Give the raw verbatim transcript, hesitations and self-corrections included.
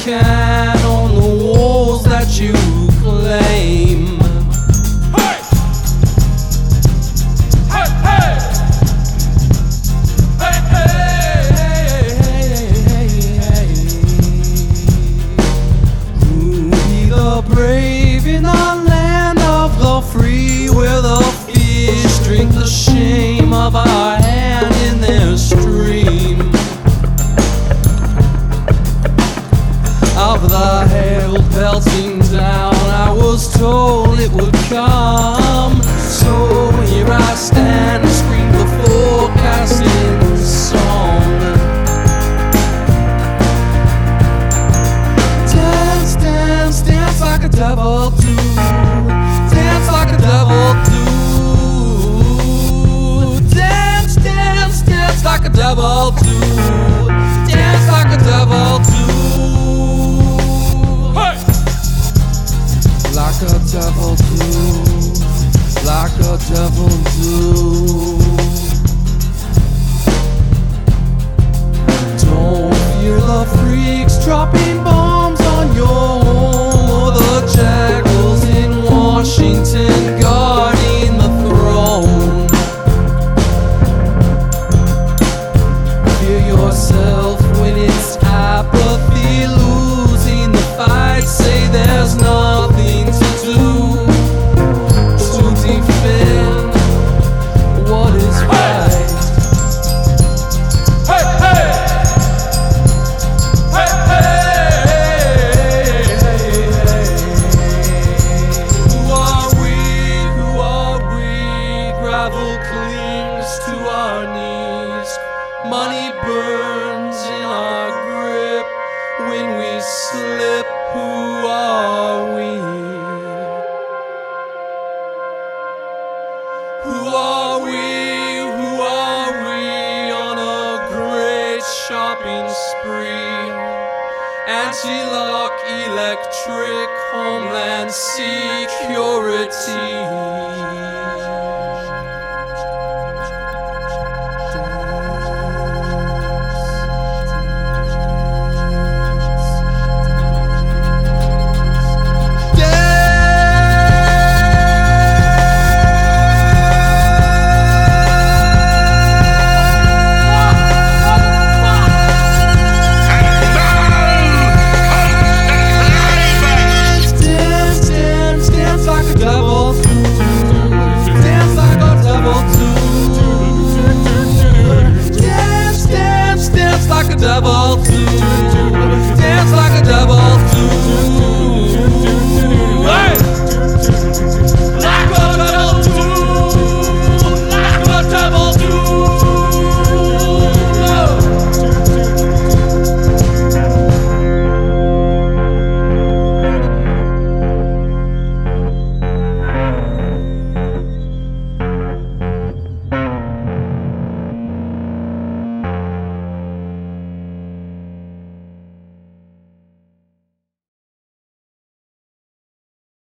can on the walls that you claim. Hey! Hey, hey! Hey, hey! Hey, hey, hey, who be the brave in the land of the free, where the fish drink the shame of our hand in their stream? Of the hail pelting down, I was told it would come. So here I stand, scream the forecasting song. Dance, dance, dance like a devil do. Dance like a devil do. Dance, dance, dance like a devil do. Dance like a devil do. Like a devil do, like a devil do. Don't fear the freaks dropping bombs on your home, or the jackals in Washington guarding the throne. Fear yourself when it's apathy losing the fight. Say there's nothing to do to defend what is right. Hey, hey! Hey, hey! Who are we? Who are we? Gravel clings to our knees. Money burns in our grip when we slip. Who are we? Who are we? Who are we on a great shopping spree? Anti-lock, electric, homeland security. Devil too, dance like a devil too.